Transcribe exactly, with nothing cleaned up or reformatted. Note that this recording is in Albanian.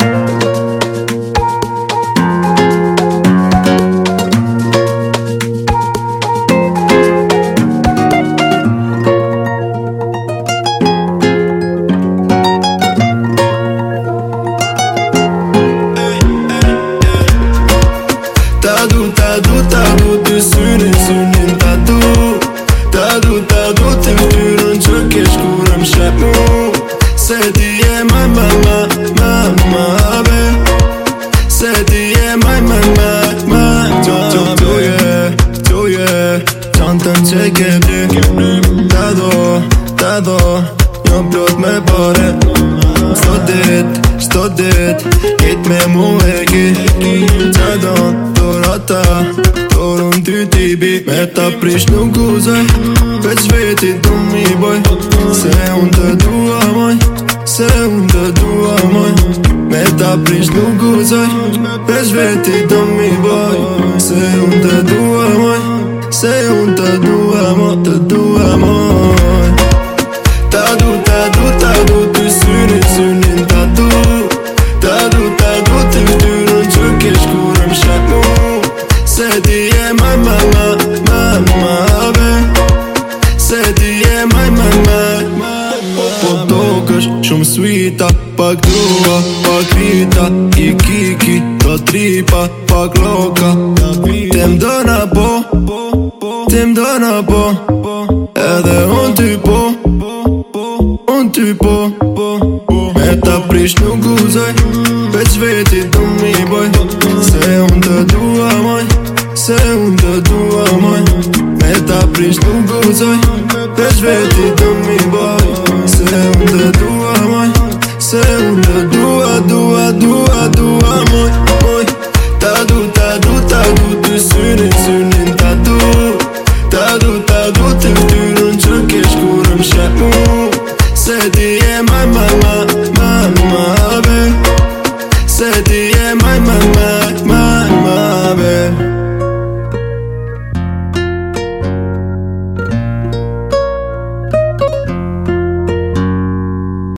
Ta du, ta du, ta du, ty synin, synin ta du. Ta du, ta du, ty ftyrën që kesh kur më shep mu. Se ti je maj, maj, maj, maj, maj, be. Se ti je maj, maj, maj, maj, maj, be. Tu je, tu je, qantën që ke bly. Ta do, ta do, jo plot me pare. Sto dit, sto dit, hit me mu e ki. Qa do, dorata, dorun ty t'i bi. Me ta prish nuk guzoj, veç veti du mi boj. Se unë të dua moj, se unë të dua moj. Me ta prish nuk guzoj, veç veti du mi boj. Se unë të dua moj, se unë të dua moj, të dua moj. Ta du, ta du, ta du, ty synin, synin ta du. Ta du, ta du, ty ftyrën që kesh kur më shep mu. Se ti je maj, maj, maj, maj, maj, be. Se ti je maj, maj, maj, maj, maj. Po tokësh shumë suita, pak drua, pak vita. I kiki, do tripa, pak loka. Te m'dona po, te m'dona po. Edhe unë ty po, unë ty po. Me ta prish nuk guzoj, veç veti du mi boj. Se unë të dua moj, se unë të dua moj. Me ta prish nuk guzoj, veç veti du mi boj. Se unë të dua moj, se unë të dua